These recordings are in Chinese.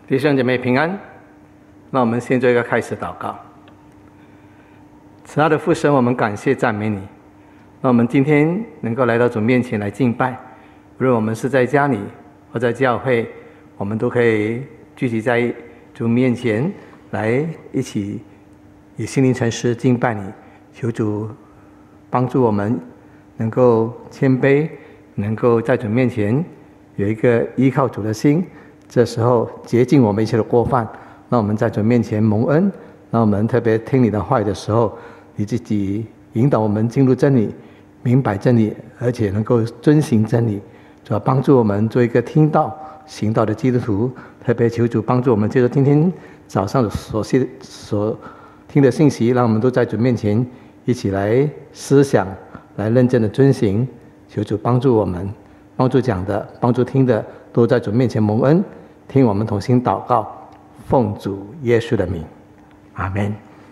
弟兄姐妹平安。那我们先做一个开始祷告。慈爱的父神，我们感谢赞美你。那我们今天能够来到主面前来敬拜，无论我们是在家里或在教会，我们都可以聚集在主面前来一起以心灵诚实敬拜你。求主帮助我们能够谦卑，能够在主面前有一个依靠主的心，这时候洁净我们一切的过犯，让我们在主面前蒙恩。让我们特别听你的话语的时候，你自己引导我们进入真理，明白真理，而且能够遵行真理。主要帮助我们做一个听道行道的基督徒。特别求主帮助我们接受今天早上所听的信息，让我们都在主面前一起来思想，来认真的遵行。求主帮助我们，帮助讲的，帮助听的，都在主面前蒙恩。听我们同心祷告，奉主耶稣的名，阿们。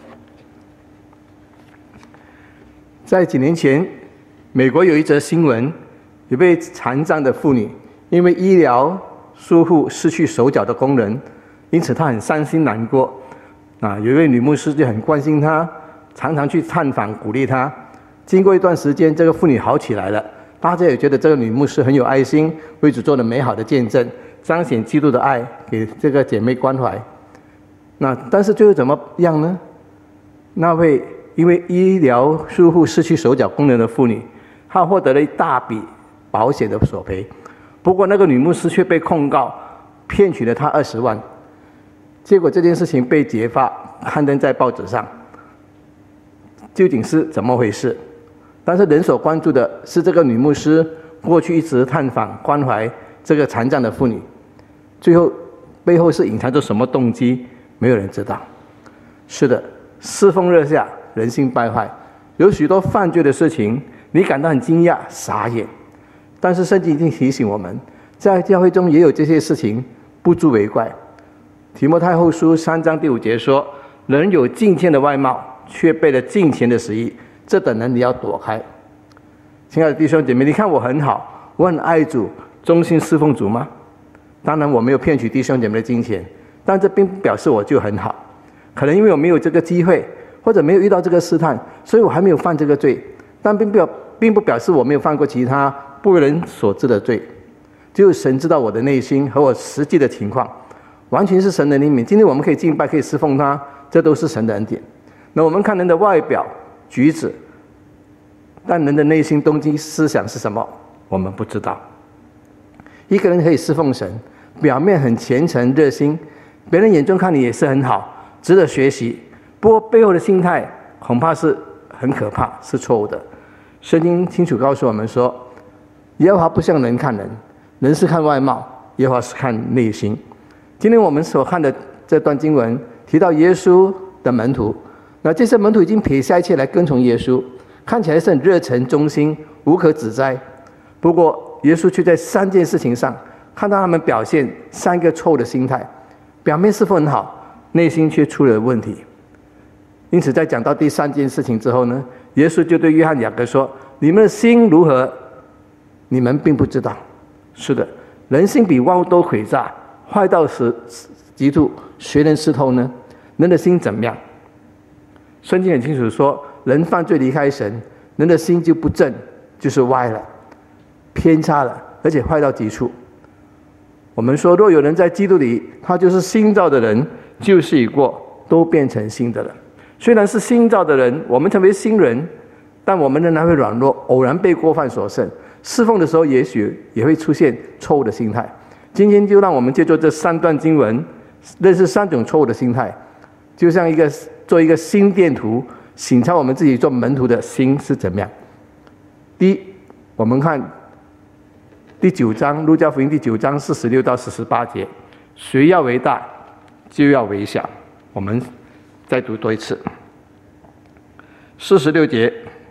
在几年前，美国有一则新闻，有位残障的妇女因为医疗疏忽失去手脚的功能，因此她很伤心难过。有一位女牧师就很关心她，常常去探访鼓励她。经过一段时间，这个妇女好起来了，大家也觉得这个女牧师很有爱心，为主做了美好的见证，彰显基督的爱，给这个姐妹关怀。但是最后怎么样呢？那位因为医疗疏忽失去手脚功能的妇女，她获得了一大笔保险的索赔。不过那个女牧师却被控告骗取了她20万。结果这件事情被揭发，刊登在报纸上。究竟是怎么回事？但是人所关注的是这个女牧师过去一直探访关怀这个残障的妇女，最后背后是隐藏着什么动机，没有人知道。是的，世风日下，人心败坏，有许多犯罪的事情，你感到很惊讶傻眼。但是圣经已经提醒我们，在教会中也有这些事情，不足为怪。提摩太后书3章第5节说，人有敬虔的外貌，却背了敬虔的实意，这等人你要躲开。亲爱的弟兄姐妹，你看我很好，我很爱主，忠心侍奉主吗？当然我没有骗取弟兄姐妹的金钱，但这并不表示我就很好。可能因为我没有这个机会，或者没有遇到这个试探，所以我还没有犯这个罪，但并不表示我没有犯过其他不为人所知的罪。只有神知道我的内心和我实际的情况，完全是神的怜悯。今天我们可以敬拜，可以侍奉他，这都是神的恩典。那我们看人的外表举止，但人的内心动机思想是什么，我们不知道。一个人可以侍奉神，表面很虔诚热心，别人眼中看你也是很好，值得学习，不过背后的心态恐怕是很可怕，是错误的。圣经清楚告诉我们说，耶和华不像人看人，人是看外貌，耶和华是看内心。今天我们所看的这段经文提到耶稣的门徒，那这些门徒已经撇下一切来跟从耶稣，看起来是很热忱忠心，无可指摘。不过耶稣却在3件事情上看到他们表现3个错误的心态，表面是否很好，内心却出了问题。因此在讲到第3件事情之后呢，耶稣就对约翰雅各说，你们的心如何，你们并不知道。是的，人心比万物都诡诈，坏到极度，谁能识透呢？人的心怎么样？圣经很清楚说，人犯罪离开神，人的心就不正，就是歪了，偏差了，而且坏到极处。我们说，若有人在基督里，他就是新造的人，旧事已过，都变成新的人。虽然是新造的人，我们成为新人，但我们仍然会软弱，偶然被过犯所胜。侍奉的时候也许也会出现错误的心态。今天就让我们借助这3段经文，认识3种错误的心态，就像做一个心电图，省察我们自己做门徒的心是怎么样。第一，我们看第9章，路加福音第9章46到48节，谁要为大，就要为小。我们再读多一次。46节，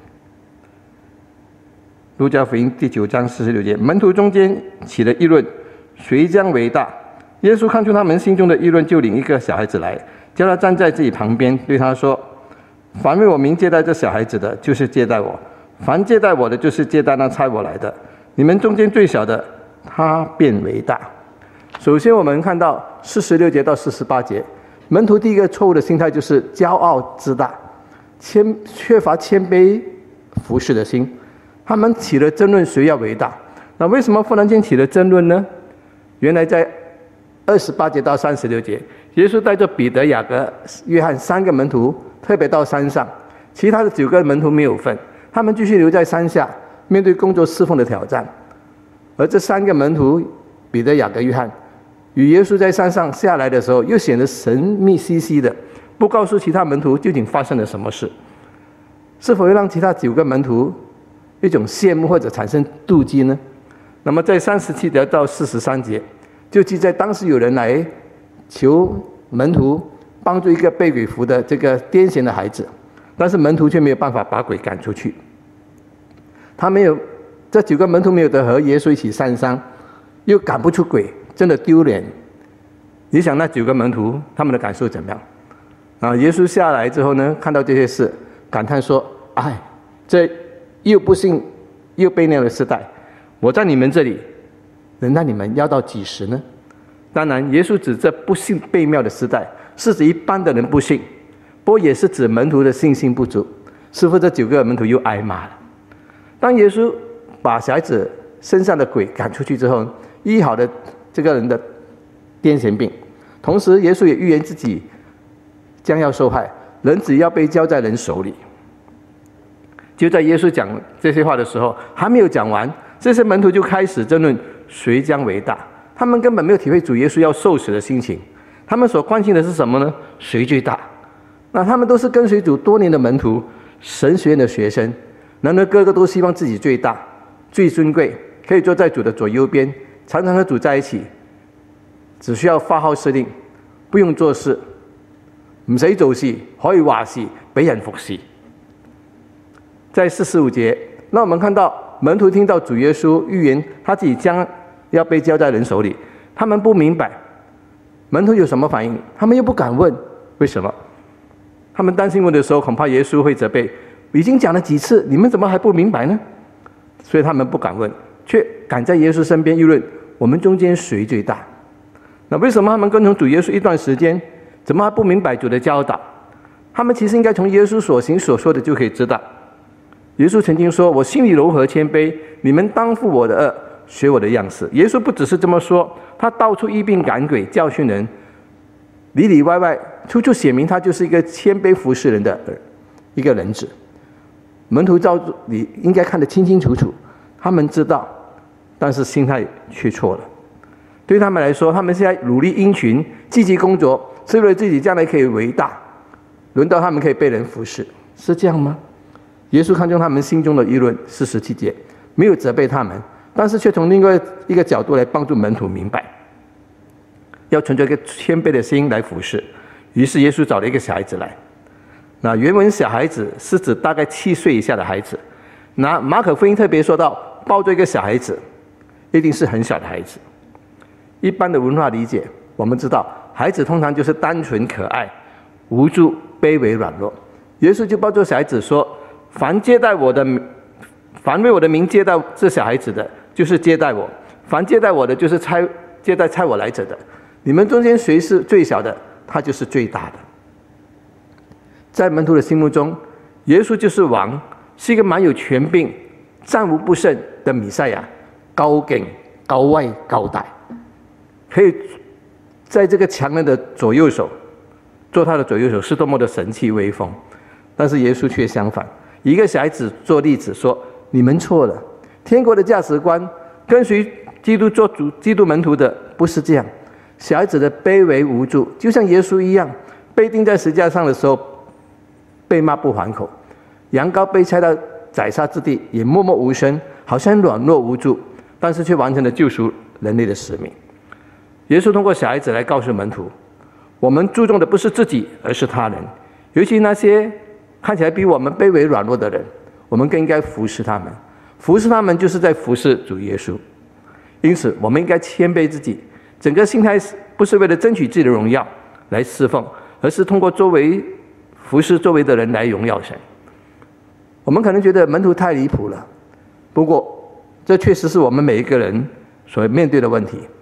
路加福音第9章46节，门徒中间起了议论，谁将为大？耶稣看出他们心中的议论，就领一个小孩子来，叫他站在自己旁边，对他说，凡为我名接待这小孩子的，就是接待我；凡接待我的，就是接待那差我来的。你们中间最小的，他便为大。 首先我们看到46节到48节，门徒第一个错误的心态就是骄傲自大，缺乏谦卑服侍的心。他们起了争论谁要为大。那为什么忽然间起了争论呢？原来在28节到36节，耶稣带着彼得、雅各、约翰3个门徒特别到山上，其他的9个门徒没有份，他们继续留在山下，面对工作侍奉的挑战。而这3个门徒彼得、雅各、约翰与耶稣在山上下来的时候，又显得神秘兮兮的，不告诉其他门徒究竟发生了什么事，是否会让其他9个门徒一种羡慕或者产生妒忌呢？那么在37节到43节，就记载当时有人来求门徒帮助一个被鬼附的这个癫痫的孩子，但是门徒却没有办法把鬼赶出去。这9个门徒没有得和耶稣一起上山，又赶不出鬼，真的丢脸。你想那9个门徒他们的感受怎么样？耶稣下来之后呢，看到这些事，感叹说：“哎，这又不幸又悖逆的时代，我在你们这里能让你们要到几时呢？”当然，耶稣指这不信悖谬的时代，是指一般的人不信，不过也是指门徒的信心不足。师傅这9个门徒又挨骂了。当耶稣把小孩子身上的鬼赶出去之后，医好了这个人的癫痫病，同时耶稣也预言自己将要受害，人子要被交在人手里。就在耶稣讲这些话的时候，还没有讲完，这些门徒就开始争论谁将为大。他们根本没有体会主耶稣要受死的心情，他们所关心的是什么呢？谁最大？那他们都是跟随主多年的门徒，神学院的学生，然而个个都希望自己最大、最尊贵，可以坐在主的左右边，常常和主在一起，只需要发号施令，不用做事，唔使做事，可以話事，俾人服侍。在45節，那我們看到門徒聽到主耶穌預言他自己將要被交在人手裡，他們不明白門徒有什麼反應，他們又不敢問為什麼。他們擔心問的時候，恐怕耶穌會責備，已經講了幾次，你們怎麼還不明白呢？所以他們不敢問，卻敢在耶穌身邊議論我們中間誰最大。那為什麼他們跟從主耶穌一段時間，怎麼還不明白主的教導？他們其實應該從耶穌所行所說的就可以知道。耶穌曾經說：“我心裡柔和謙卑，你們當負我的軛，學我的樣式。”耶穌不只是這麼說，他到處醫病趕鬼，教訓人，裡裡外外處處寫明他就是一個謙卑服侍人的一個人子。門徒照理應該看得清清楚楚，他們知道，但是心態卻錯了。對他們來說，他們現在努力殷勤，積極工作，是為了自己將來可以為大，輪到他們可以被人服侍，是這樣嗎？耶穌看中他們心中的議論，47節沒有責備他們，但是卻從另外一個角度來幫助門徒明白，要存着一個謙卑的心來服侍。於是耶穌找了一個小孩子來。那原文小孩子是指大概7歲以下的孩子。那馬可福音特別說到，抱着一個小孩子，一定是很小的孩子。一般的文化理解，我們知道孩子通常就是單純可愛、無助、卑微、軟弱。耶穌就抱着小孩子說：“凡為我的名接待這小孩子的，就是接待我；凡接待我的，就是接待差我來者的。你們中間誰是最小的，他就是最大的。”在門徒的心目中，耶穌就是王，是一個蠻有權柄、戰無不勝的彌賽亞，高勁、高位、高大，可以在這個強人的左右手做他的左右手，是多麼的神氣威風。但是耶穌卻相反，以一個小孩子做例子說：“你們錯了，天國的價值觀，跟隨基督做基督門徒的不是這樣。小孩子的卑微無助，就像耶穌一樣，被釘在十字架上的時候，被罵不還口，羊羔被拆到宰殺之地，也默默無聲，好像軟弱無助，但是卻完成了救贖人類的使命。”耶穌通過小孩子來告訴門徒，我們注重的不是自己，而是他人，尤其那些看起來比我們卑微軟弱的人，我們更應該服侍他們。服侍他們就是在服侍主耶穌。因此我們應該謙卑自己，整個心態不是為了爭取自己的榮耀來侍奉，而是通過服侍周圍的人來榮耀神。我們可能覺得門徒太離譜了，不過這確實是我們每一個人所面對的問題。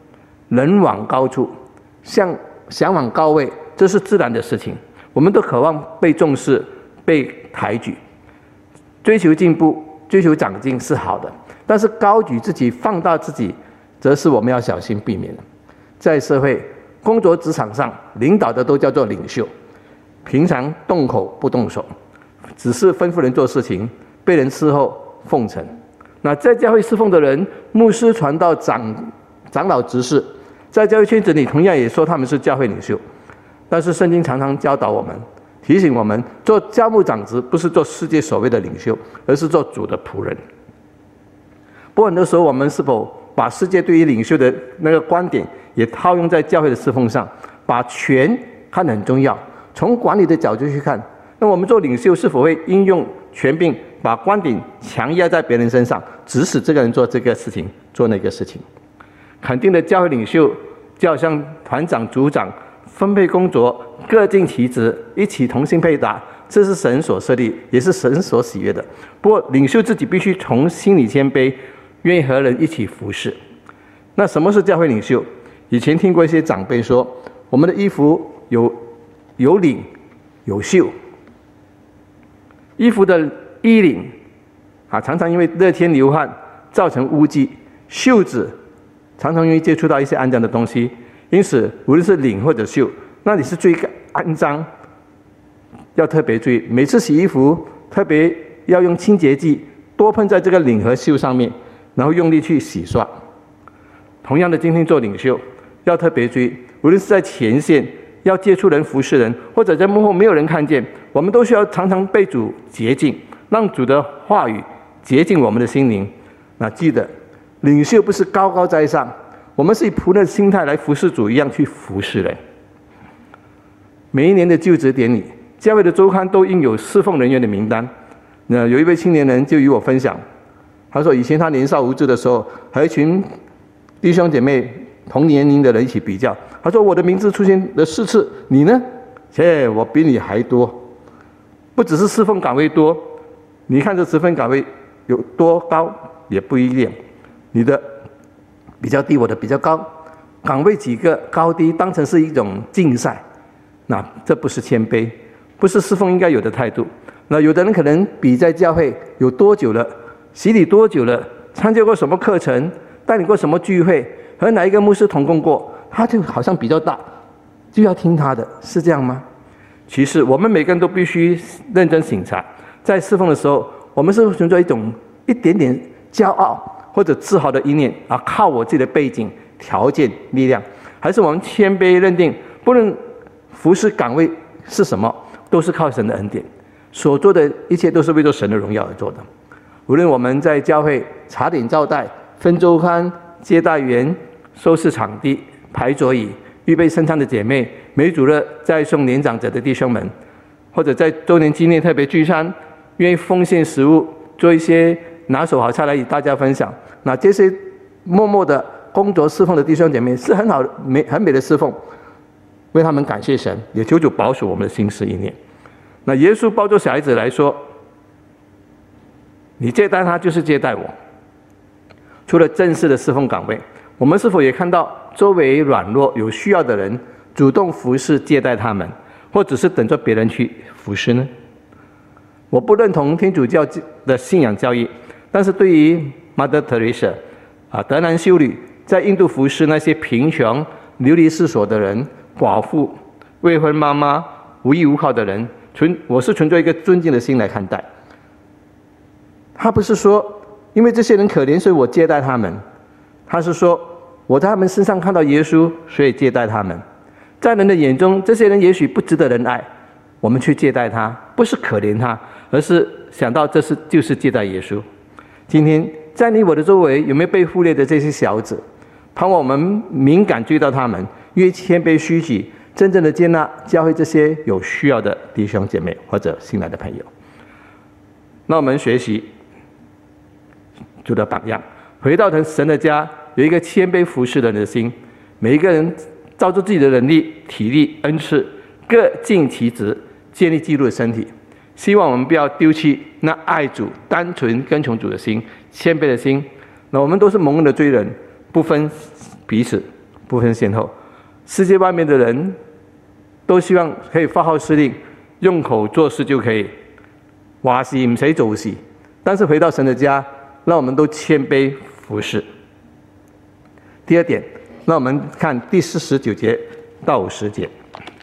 人往高处，想往高位，这是自然的事情。我们都渴望被重视、被抬举，追求进步、追求长进是好的，但是高举自己、放大自己，则是我们要小心避免的。在社会、工作职场上，领导的都叫做领袖，平常动口不动手，只是吩咐人做事情，被人伺候奉承。那在教会侍奉的人，牧师、传道、长老、执事，在教会圈子里同样也说他们是教会领袖。但是圣经常常教导我们，提醒我们，做教牧长职不是做世界所谓的领袖，而是做主的仆人。不过很多时候，我们是否把世界对于领袖的那个观点也套用在教会的侍奉上，把权看得很重要，从管理的角度去看，那我们做领袖是否会应用权柄，把观点强压在别人身上，指使这个人做这个事情，做那个事情？肯定的教会领袖就好像团长、组长分配工作，各尽其职，一起同心配搭，这是神所设立，也是神所喜悦的。不过领袖自己必须从心里谦卑，愿意和人一起服侍。那什么是教会领袖？以前听过一些长辈说，我们的衣服有领有袖，衣服的衣领常常因为热天流汗造成污迹，袖子常常容易接触到一些肮脏的东西，因此无论是领或者袖，那里是最肮脏，要特别注意。每次洗衣服特别要用清洁剂多喷在这个领和袖上面，然后用力去洗刷。同样的，今天做领袖要特别注意，无论是在前线要接触人、服侍人，或者在幕后没有人看见，我们都需要常常被主洁净，让主的话语洁净我们的心灵。那记得，领袖不是高高在上，我们是以仆人的心态来服侍主一样去服侍人。每一年的就职典礼，教会的周刊都印有侍奉人员的名单。那有一位青年人就与我分享，他说以前他年少无知的时候，和一群弟兄姐妹同年龄的人一起比较，他说我的名字出现了4次，你呢？我比你还多。不只是侍奉岗位多，你看这职分岗位有多高也不一定，你的比较低，我的比较高，岗位几个高低当成是一种竞赛，那这不是谦卑，不是侍奉应该有的态度。那有的人可能比在教会有多久了，洗礼多久了，参加过什么课程，带领过什么聚会，和哪一个牧师同工过，他就好像比较大，就要听他的，是这样吗？其实我们每个人都必须认真省察，在侍奉的时候，我们是不是存在一点点骄傲或者自豪的一念靠我自己的背景、条件、力量，还是我们谦卑认定，不论服事岗位是什么，都是靠神的恩典，所做的一切都是为了神的荣耀而做的。无论我们在教会茶点招待、分周刊、接待员、收拾场地、排桌椅、预备圣餐的姐妹，每主日再送年长者的弟兄们，或者在周年纪念特别聚餐，愿意奉献食物，做一些拿手好菜来与大家分享。那这些默默的工作侍奉的弟兄姐妹，是很好的很美的侍奉，为他们感谢神，也求主保守我们的心思意念。那耶稣抱着小孩子来说，你接待他就是接待我。除了正式的侍奉岗位，我们是否也看到周围软弱有需要的人，主动服侍接待他们，或只是等着别人去服侍呢？我不认同天主教的信仰教义，但是对于 Mother Teresa 德兰修女在印度服侍那些贫穷流离失所的人、寡妇、未婚妈妈、无依无靠的人，我是存着一个尊敬的心来看待。他不是说因为这些人可怜，所以我接待他们，他是说我在他们身上看到耶稣，所以接待他们。在人的眼中，这些人也许不值得人爱，我们去接待他，不是可怜他，而是想到就是接待耶稣。今天在你我的周围，有没有被忽略的这些小子？盼望我们敏感注意到他们，愿意谦卑虚己，真正的接纳教会这些有需要的弟兄姐妹或者新来的朋友。那我们学习主的榜样，回到神的家，有一个谦卑服侍人的心，每一个人照着自己的能力、体力、恩赐，各尽其职，建立基督的身体。希望我们不要丢弃那爱主、单纯跟从主的心、谦卑的心。那我们都是蒙恩的罪人，不分彼此， 不分先后。世界外面的人都希望可以发号施令，用口做事就可以，话事唔使做事。但是回到神的家，让我们都谦卑服侍。第二点，让我们看第49节到50节。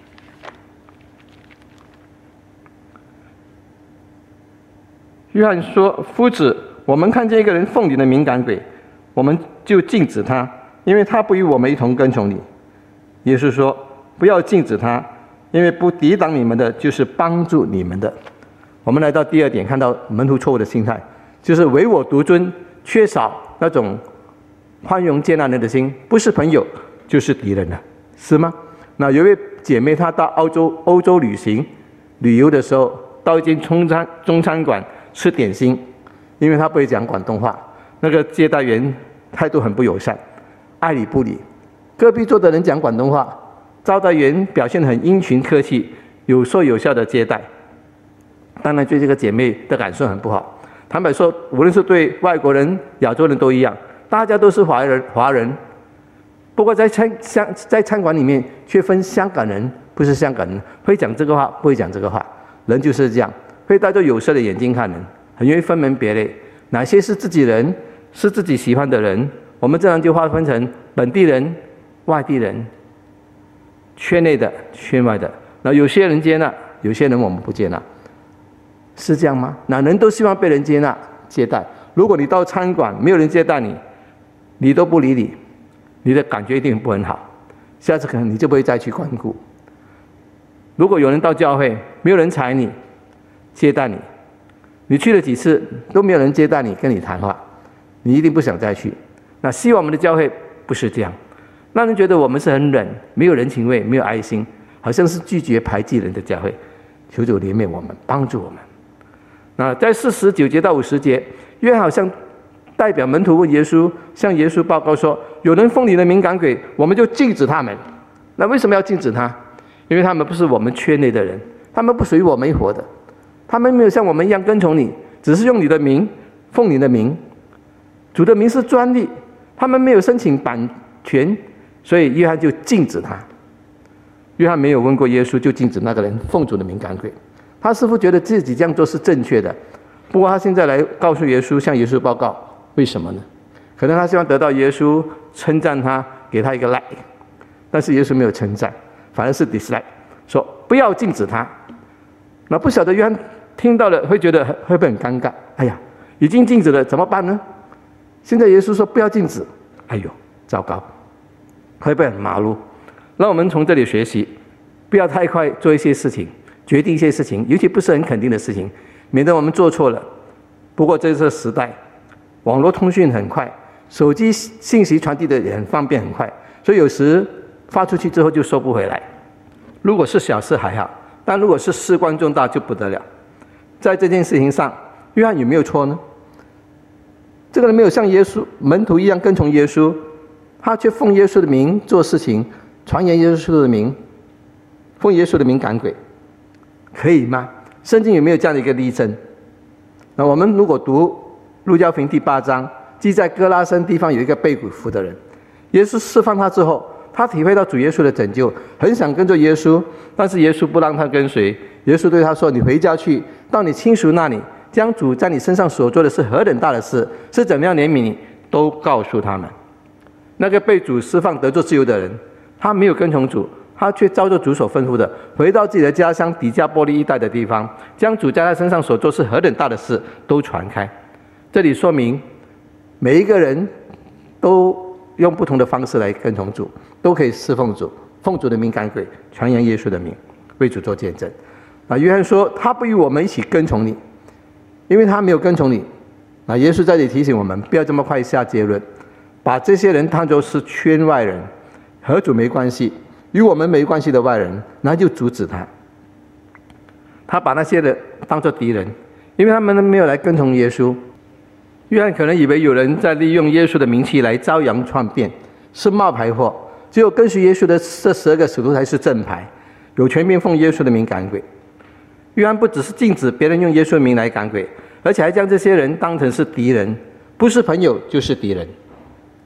约翰说：“夫子，我们看见一个人奉你的名赶鬼，我们就禁止他，因为他不与我们一同跟从你。”耶稣说：“不要禁止他，因为不抵挡你们的，就是帮助你们的。”我们来到第二点，看到门徒错误的心态，就是唯我独尊，缺少那种宽容接纳人的心，不是朋友就是敌人了，是吗？那有一位姐妹，她到欧洲旅游的时候，到一间中餐馆吃点心，因为她不会讲广东话，那个接待员态度很不友善，爱理不理。隔壁桌的人讲广东话，招待员表现很殷勤客气，有说有笑的接待。当然对这个姐妹的感受很不好。坦白说，无论是对外国人、亚洲人都一样，大家都是华人。不过在餐馆里面却分香港人，不是香港人，会讲这个话，不会讲这个话。人就是这样，会带着有色的眼睛看人，很容易分门别类，哪些是自己人，是自己喜欢的人，我们这样就划分成本地人、外地人，圈内的、圈外的。那有些人接纳，有些人我们不接纳，是这样吗？那人都希望被人接纳、接待。如果你到餐馆没有人接待你，你都不理你，你的感觉一定不很好，下次可能你就不会再去光顾。如果有人到教会，没有人睬你、接待你，你去了几次都没有人接待你、跟你谈话，你一定不想再去。那希望我们的教会不是这样，让人觉得我们是很冷，没有人情味，没有爱心，好像是拒绝排挤人的教会。求主怜悯我们，帮助我们。那在49节到50节，约翰好像代表门徒问耶稣，向耶稣报告说：有人奉你的名赶鬼，我们就禁止他们。那为什么要禁止他？因为他们不是我们圈内的人，他们不属于我们一伙的，他们没有像我们一样跟从你，只是用你的名，奉你的名。主的名是专利，他们没有申请版权，所以约翰就禁止他。约翰没有问过耶稣，就禁止那个人奉主的名赶鬼。他似乎觉得自己这样做是正确的，不过他现在来告诉耶稣，向耶稣报告，为什么呢？可能他希望得到耶稣称赞他，给他一个 like， 但是耶稣没有称赞，反而是 dislike， 说不要禁止他。那不晓得约翰听到了会觉得会不会很尴尬？哎呀，已经禁止了，怎么办呢？现在耶稣说不要禁止，哎呦，糟糕，会不会很马路？让我们从这里学习，不要太快做一些事情，决定一些事情，尤其不是很肯定的事情，免得我们做错了。不过这是时代，网络通讯很快，手机信息传递的也很方便很快，所以有时发出去之后就收不回来。如果是小事还好，但如果是事关重大就不得了。在这件事情上，约翰有没有错呢？这个人没有像耶稣门徒一样跟从耶稣，他却奉耶稣的名做事情，传言耶稣的名，奉耶稣的名赶鬼，可以吗？圣经有没有这样的一个例证？那我们如果读路加福音第8章，记在哥拉森地方有一个被鬼附的人，耶稣释放他之后，他体会到主耶稣的拯救，很想跟着耶稣，但是耶稣不让他跟随。耶稣对他说：你回家去，到你亲属那里，将主在你身上所做的是何等大的事，是怎么样怜悯你，都告诉他们。那个被主释放得做自由的人，他没有跟从主，他却照着主所吩咐的，回到自己的家乡底加波利一带的地方，将主在他身上所做是何等大的事都传开。这里说明每一个人都用不同的方式来跟从主，都可以侍奉主，奉主的名赶鬼，传扬耶稣的名，为主做见证。约翰说他不与我们一起跟从你，因为他没有跟从你。耶稣在这里提醒我们，不要这么快下结论，把这些人当作是圈外人，和主没关系，与我们没关系的外人，那就阻止他。他把那些人当作敌人，因为他们没有来跟从耶稣。约翰可能以为有人在利用耶稣的名气来招摇撞骗，是冒牌货，只有跟随耶稣的这12个使徒才是正牌，有权柄奉耶稣的名赶鬼。约翰不只是禁止别人用耶稣的名来赶鬼，而且还将这些人当成是敌人，不是朋友就是敌人。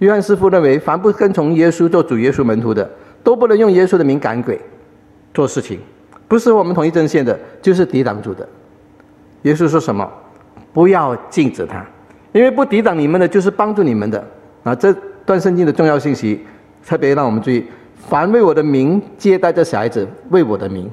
约翰师傅认为，凡不跟从耶稣做主耶稣门徒的，都不能用耶稣的名赶鬼做事情，不是我们同一阵线的，就是抵挡主的。耶稣说什么？不要禁止他，因为不抵挡你们的，就是帮助你们的。这段圣经的重要信息特别让我们注意，凡为我的名接待这小孩子，为我的名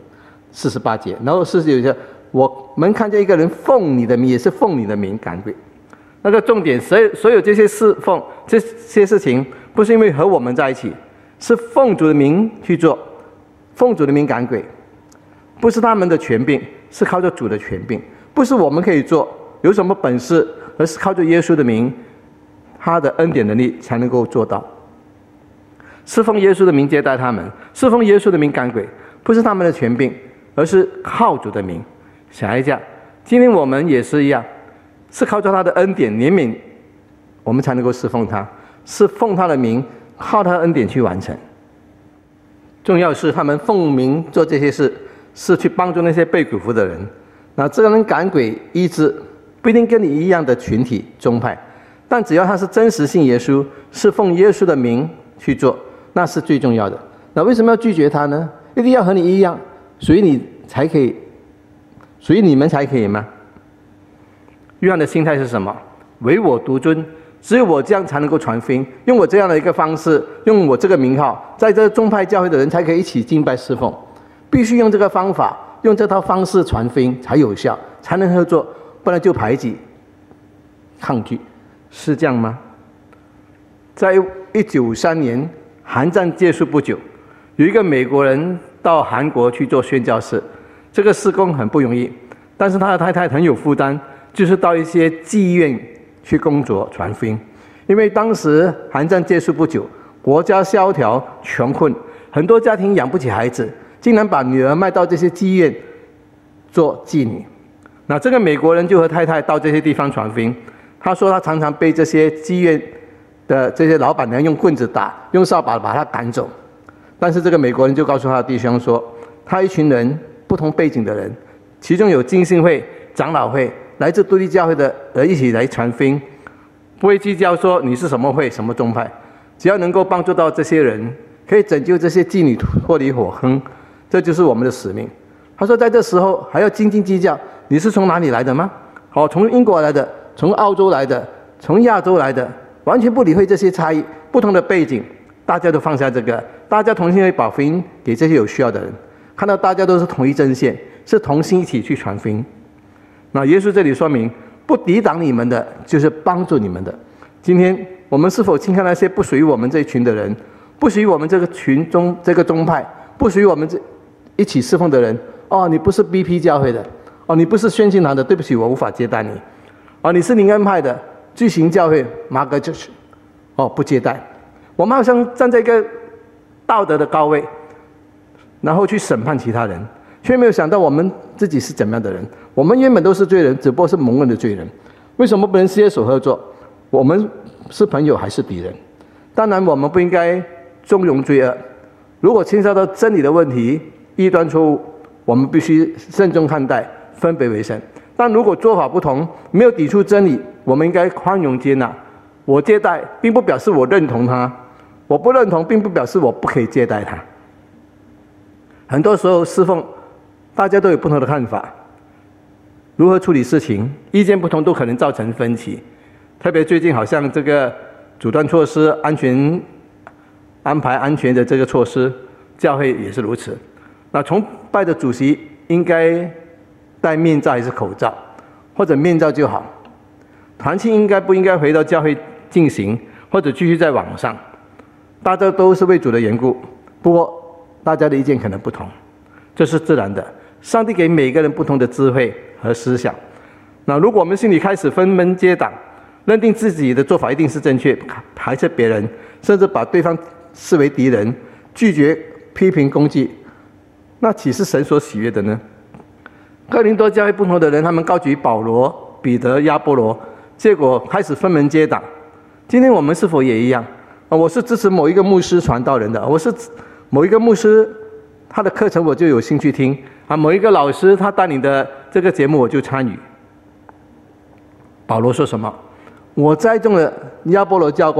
，48节。然后49节，我们看见一个人奉你的名，也是奉你的名赶鬼。那个重点，所有这些侍奉这些事情，不是因为和我们在一起，是奉主的名去做，奉主的名赶鬼，不是他们的权柄，是靠着主的权柄，不是我们可以做，有什么本事，而是靠着耶稣的名，他的恩典能力才能够做到。侍奉耶稣的名接待他们，侍奉耶稣的名赶鬼，不是他们的权柄，而是靠主的名。想一下，今天我们也是一样，是靠着他的恩典怜悯，我们才能够侍奉他，是奉他的名，靠他的恩典去完成。重要是他们奉名做这些事，是去帮助那些被鬼附的人。那这个人赶鬼医治，不一定跟你一样的群体宗派，但只要他是真实信耶稣，是奉耶稣的名去做，那是最重要的。那为什么要拒绝他呢？一定要和你一样，属于你才可以，属于你们才可以吗？约翰的心态是什么？唯我独尊，只有我这样才能够传福音，用我这样的一个方式，用我这个名号，在这宗派教会的人才可以一起敬拜侍奉，必须用这个方法，用这套方式传福音才有效，才能合作，不然就排挤抗拒，是这样吗？在1953年韩战结束不久，有一个美国人到韩国去做宣教士，这个事工很不容易，但是他的太太很有负担，就是到一些妓院去工作传福音。因为当时韩战结束不久，国家萧条穷困，很多家庭养不起孩子，竟然把女儿卖到这些妓院做妓女。那这个美国人就和太太到这些地方传福音，他说他常常被这些妓院的这些老板娘用棍子打，用扫把把他赶走。但是这个美国人就告诉他的弟兄说，他一群人不同背景的人，其中有浸信会、长老会、来自独立教会的一起来传福音，不会计较说你是什么会什么宗派，只要能够帮助到这些人，可以拯救这些妓女脱离火坑，这就是我们的使命。他说在这时候还要斤斤计较，你是从哪里来的吗？从英国来的，从澳洲来的，从亚洲来的，完全不理会这些差异，不同的背景，大家都放下这个，大家同心会把福音给这些有需要的人，看到大家都是同一阵线，是同心一起去传福音。那耶稣这里说明，不抵挡你们的，就是帮助你们的。今天我们是否轻看那些不属于我们这一群的人，不属于我们这个群中这个宗派，不属于我们这一起侍奉的人？你不是 BP 教会的，你不是宣信堂的，对不起，我无法接待你。你是灵恩派的，巨行教会马哥就是不接待。我们好像站在一个道德的高位，然后去审判其他人，却没有想到我们自己是怎么样的人。我们原本都是罪人，只不过是蒙恩的罪人，为什么不能携手合作？我们是朋友还是敌人？当然我们不应该纵容罪恶，如果牵涉到真理的问题，异端错误，我们必须慎重看待，分别为圣。但如果做法不同，没有抵触真理，我们应该宽容接纳。我接待并不表示我认同他，我不认同并不表示我不可以接待他。很多时候侍奉大家都有不同的看法，如何处理事情，意见不同都可能造成分歧。特别最近好像这个阻断措施、安排安全的这个措施，教会也是如此。那崇拜的主席应该戴面罩还是口罩，或者面罩就好。团契不应该回到教会进行，或者继续在网上。大家都是为主的缘故，不过大家的意见可能不同，这是自然的。上帝给每个人不同的智慧和思想。那如果我们心里开始分门结党，认定自己的做法一定是正确，排斥别人，甚至把对方视为敌人，拒绝批评攻击，那岂是神所喜悦的呢？哥林多教会不同的人，他们高举保罗、彼得、亚波罗，结果开始分门结党。今天我们是否也一样？我是支持某一个牧师传道人的，我是某一个牧师他的课程我就有兴趣听某一个老师他带领的这个节目我就参与。保罗说什么？我栽种了，亚波罗浇灌了，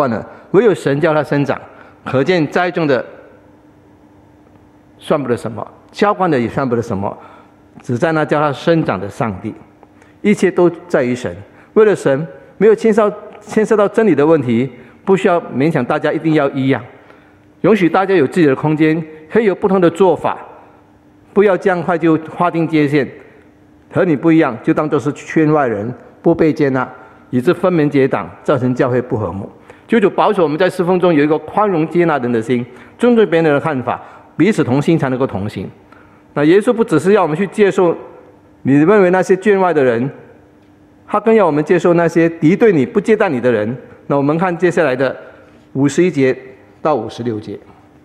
唯有神叫它生长。可见栽种的算不得什么，浇灌的也算不得什么，只在那叫它生长的上帝。一切都在于神。为了神，没有牵涉到真理的问题，不需要勉强大家一定要一样，允许大家有自己的空间，可以有不同的做法，不要这样快就划定界限。和你不一样，就当作是圈外人，不被接纳，以致分门结党，造成教会不和睦。求主保守我们在侍奉中有一个宽容接纳人的心，尊重别人的看法，彼此同心才能够同行。那耶稣不只是要我们去接受你认为那些圈外的人，他更要我们接受那些敌对你不接待你的人。那我们看接下来的51节到56节。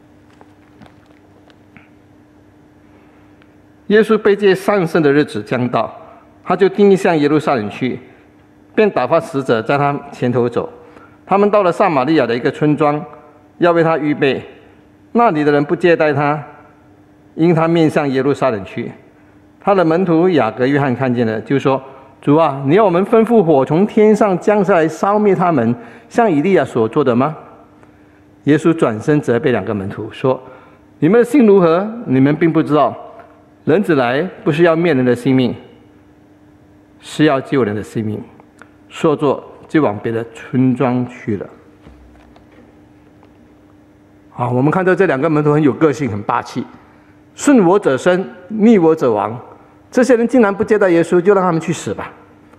耶稣被接上升的日子将到，他就定义向耶路撒冷去，便打发使者在他前头走。他们到了撒玛利亚的一个村庄，要为他预备。那里的人不接待他，因他面向耶路撒冷去。他的门徒雅各、约翰看见了，就说：主啊，你要我们吩咐火从天上降下来烧灭他们，像以利亚所做的吗？耶稣转身责备两个门徒说：你们的心如何？你们并不知道。人子来不是要灭人的性命，是要救人的性命。说着就往别的村庄去了。好，我们看到这两个门徒很有个性，很霸气，顺我者生，逆我者亡。这些人竟然不接待耶稣，就让他们去死吧。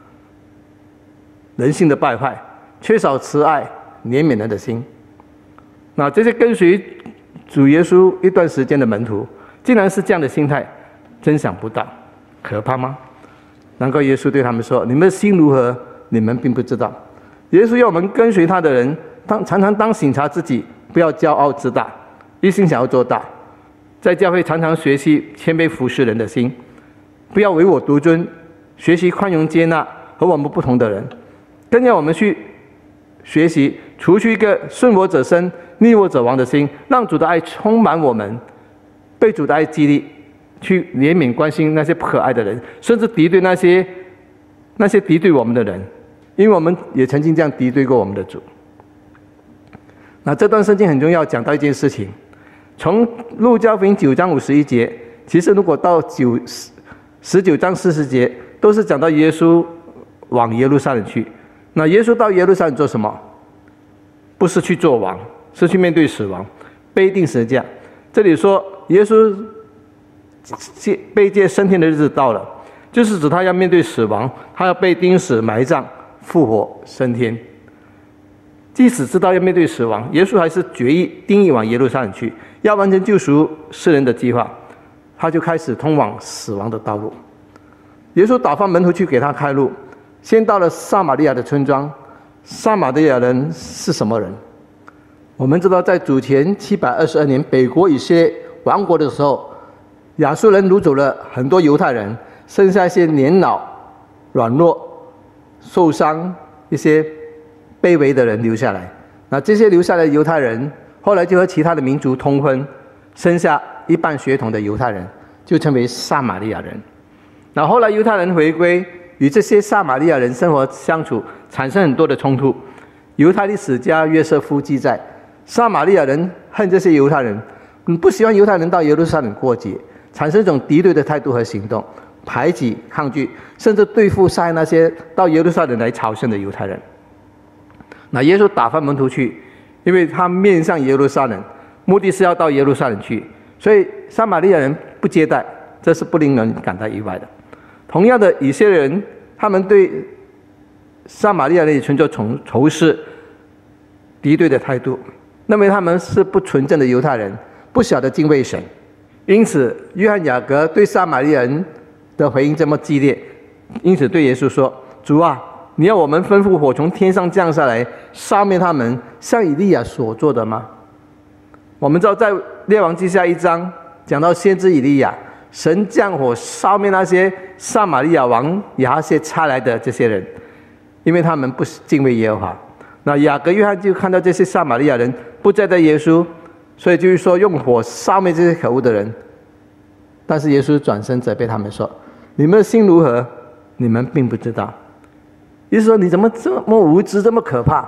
人性的败坏，缺少慈爱怜悯人的心。那这些跟随主耶稣一段时间的门徒，竟然是这样的心态，真想不到，可怕吗？难怪耶稣对他们说：你们的心如何，你们并不知道。耶稣要我们跟随他的人，常常省察自己，不要骄傲自大，一心想要做大。在教会常常学习谦卑服侍人的心，不要唯我独尊，学习宽容接纳和我们不同的人。更要我们去学习除去一个顺我者生逆我者亡的心，让主的爱充满我们，被主的爱激励，去怜悯关心那些不可爱的人，甚至敌对那些敌对我们的人，因为我们也曾经这样敌对过我们的主。那这段圣经很重要，讲到一件事情，从路加福音9章51节，其实如果到19章40节，都是讲到耶稣往耶路撒冷去。那耶稣到耶路撒冷做什么？不是去做王，是去面对死亡，背定十字架。这里说耶稣被接升天的日子到了，就是指他要面对死亡，他要被钉死、埋葬、复活、升天。即使知道要面对死亡，耶稣还是决意定义往耶路撒冷去，要完成救赎世人的计划。他就开始通往死亡的道路。耶稣打发门徒去给他开路，先到了撒玛利亚的村庄。撒玛利亚人是什么人？我们知道，在主前722年北国以色列亡国的时候，亚述人掳走了很多犹太人，剩下一些年老、软弱、受伤、一些卑微的人留下来。那这些留下来的犹太人，后来就和其他的民族通婚，生下一半血统的犹太人，就称为撒玛利亚人。那后来犹太人回归，与这些撒玛利亚人生活相处，产生很多的冲突。犹太历史家约瑟夫记载，撒玛利亚人恨这些犹太人，不喜欢犹太人到耶路撒冷过节，产生一种敌对的态度和行动，排挤、抗拒，甚至对付杀害那些到耶路撒冷来朝圣的犹太人。那耶稣打发门徒去，因为他面向耶路撒冷，目的是要到耶路撒冷去，所以撒玛利亚人不接待，这是不令人感到意外的。同样的，以色列人他们对撒玛利亚人也存着仇视、敌对的态度，认为他们是不纯正的犹太人，不晓得敬畏神。因此，约翰、雅各对撒玛利亚人的回应这么激烈，因此对耶稣说：主啊，你要我们吩咐火从天上降下来，烧灭他们，像以利亚所做的吗？我们知道，在列王记下1章讲到先知以利亚，神降火烧灭那些撒玛利亚王亚哈谢差来的这些人，因为他们不敬畏耶和华。那雅各、约翰就看到这些撒玛利亚人不再待耶稣，所以就是说用火烧灭这些可恶的人。但是耶稣转身责备他们说：你们的心如何，你们并不知道。意思说，你怎么这么无知，这么可怕？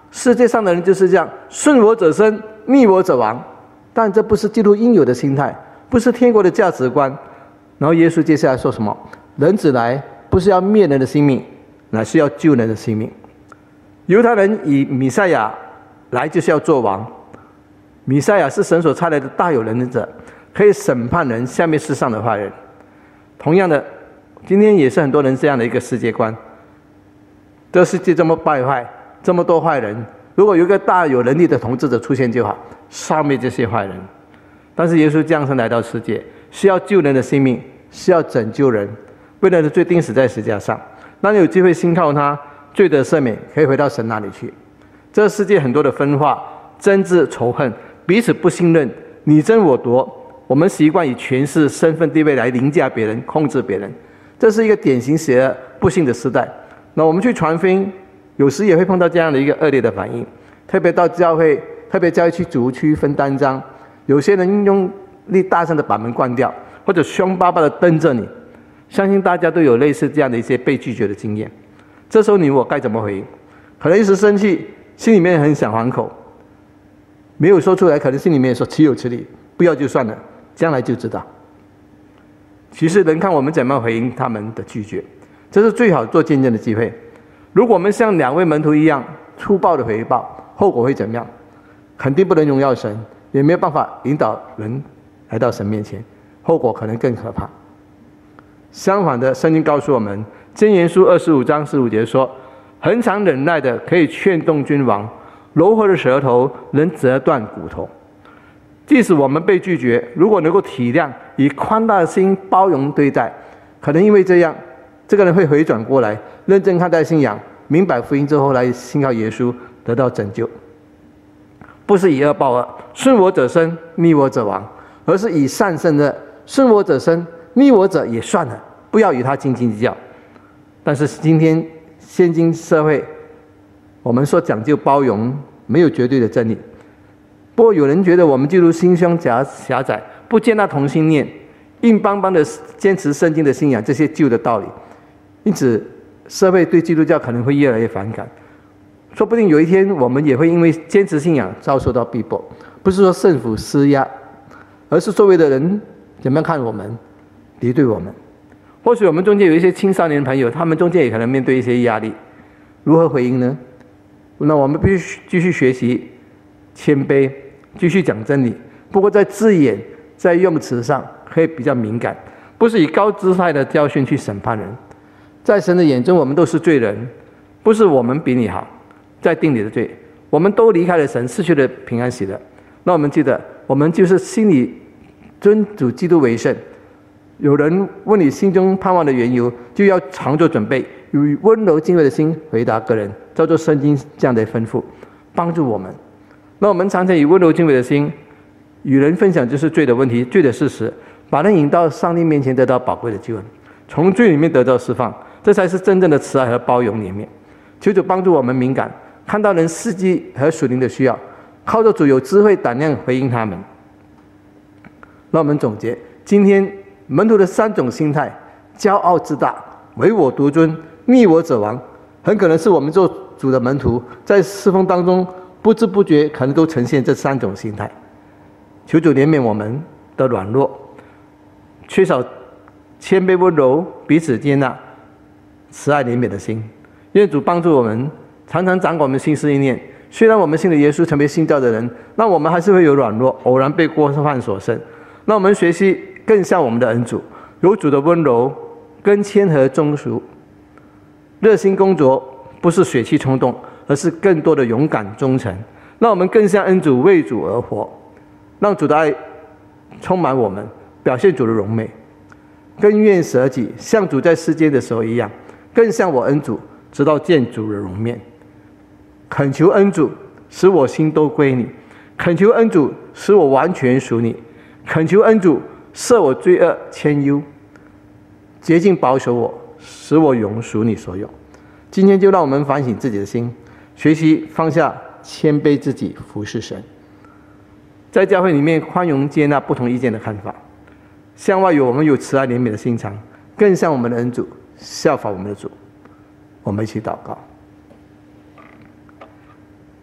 世界上的人就是这样，顺我者生，逆我者亡。但这不是基督应有的心态，不是天国的价值观。然后耶稣接下来说什么？人子来不是要灭人的性命，乃是要救人的性命。犹太人以弥赛亚来就是要做王，弥赛亚是神所差来的大有能力者，可以审判人，消灭世上的坏人。同样的，今天也是很多人这样的一个世界观，这世界这么败坏，这么多坏人，如果有一个大有能力的统治者出现就好，消灭这些坏人。但是耶稣降生来到世界，是要救人的性命，是要拯救人，为了罪钉死在十字架上，让你有机会信靠他，罪得赦免，可以回到神那里去。这个世界很多的分化、争执、仇恨，彼此不信任，你争我夺，我们习惯以权势、身份、地位来凌驾别人、控制别人，这是一个典型邪恶、不幸的时代。那我们去传福音，有时也会碰到这样的一个恶劣的反应，特别到教会去主区分单张，有些人用力大声的把门关掉，或者凶巴巴的瞪着你。相信大家都有类似这样的一些被拒绝的经验。这时候你我该怎么回应？可能一时生气，心里面很想还口，没有说出来，可能心里面说岂有此理，不要就算了，将来就知道。其实人看我们怎么回应他们的拒绝，这是最好做见证的机会。如果我们像两位门徒一样粗暴的回报，后果会怎么样？肯定不能荣耀神，也没有办法引导人来到神面前，后果可能更可怕。相反的，圣经告诉我们，箴言书25章15节说，恒常忍耐的可以劝动君王，柔和的舌头能折断骨头。即使我们被拒绝，如果能够体谅，以宽大的心包容对待，可能因为这样，这个人会回转过来，认真看待信仰，明白福音之后来信靠耶稣，得到拯救。不是以恶报恶，顺我者生，逆我者亡，而是以善胜恶，顺我者生，逆我者也算了，不要与他斤斤计较。但是今天现今社会，我们说讲究包容，没有绝对的真理。不过有人觉得我们基督徒心胸狭窄，不接纳同性恋，硬邦邦的坚持圣经的信仰，这些旧的道理，因此社会对基督教可能会越来越反感。说不定有一天我们也会因为坚持信仰遭受到逼迫，不是说政府施压，而是周围的人怎么样看我们，敌对我们。或许我们中间有一些青少年朋友，他们中间也可能面对一些压力，如何回应呢？那我们必须继续学习谦卑，继续讲真理，不过在字眼在用词上可以比较敏感，不是以高姿态的教训去审判人。在神的眼中我们都是罪人，不是我们比你好在定你的罪，我们都离开了神，失去了平安喜乐。那我们记得，我们就是心里尊主基督为圣。有人问你心中盼望的缘由，就要常做准备，以温柔敬畏的心回答个人，照着圣经这样的吩咐，帮助我们。那我们常常以温柔敬畏的心与人分享就是罪的问题、罪的事实，把人引到上帝面前，得到宝贵的救恩，从罪里面得到释放，这才是真正的慈爱和包容里面。求主帮助我们敏感，看到人实际和属灵的需要，靠着主有智慧胆量回应他们。让我们总结今天门徒的3种心态：骄傲自大、唯我独尊、逆我者亡，很可能是我们做主的门徒在侍奉当中不知不觉可能都呈现这3种心态。求主怜悯我们的软弱，缺少谦卑温柔、彼此接纳、慈爱怜悯的心。愿主帮助我们，常常掌管我们心思意念。虽然我们信了耶稣，成为信教的人，那我们还是会有软弱，偶然被过犯所胜。那我们学习更像我们的恩主，有主的温柔、跟谦和忠熟，热心工作，不是血气冲动，而是更多的勇敢忠诚。让我们更像恩主，为主而活，让主的爱充满我们，表现主的荣美。更愿舍己，像主在世间的时候一样，更像我恩主，直到见主的容面。恳求恩主使我心都归你，恳求恩主使我完全属你，恳求恩主赦我罪恶愆忧，洁净保守我，使我永属你所有。今天就让我们反省自己的心，学习放下谦卑自己，服侍神。在教会里面宽容接纳不同意见的看法，向外有我们有慈爱怜悯的心肠，更像我们的恩主，效法我们的主。我们一起祷告。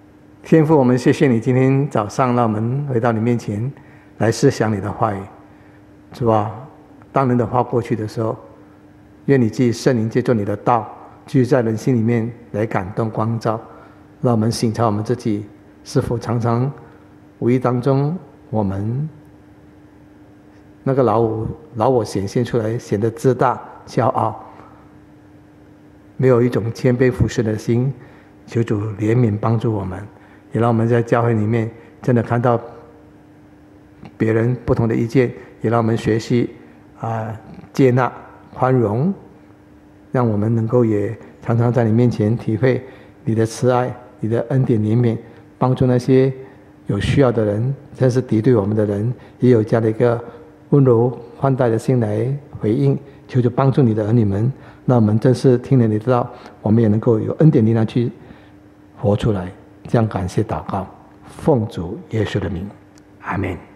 天父，我们谢谢你今天早上让我们回到你面前来思想你的话语，主啊，当人的话过去的时候，愿你自己圣灵借着你的道继续在人心里面来感动光照，让我们省察我们自己是否常常无意当中我们那个老我显现出来，显得自大骄傲，没有一种谦卑服侍的心。求主怜悯帮助我们，也让我们在教会里面真的看到别人不同的意见，也让我们学习接纳宽容，让我们能够也常常在你面前体会你的慈爱，你的恩典怜悯，帮助那些有需要的人，甚至敌对我们的人，也有这样的一个温柔宽待的心来回应。求主帮助你的儿女们，让我们正是听了你的道，我们也能够有恩典力量去活出来。这样感谢祷告，奉主耶稣的名，阿们。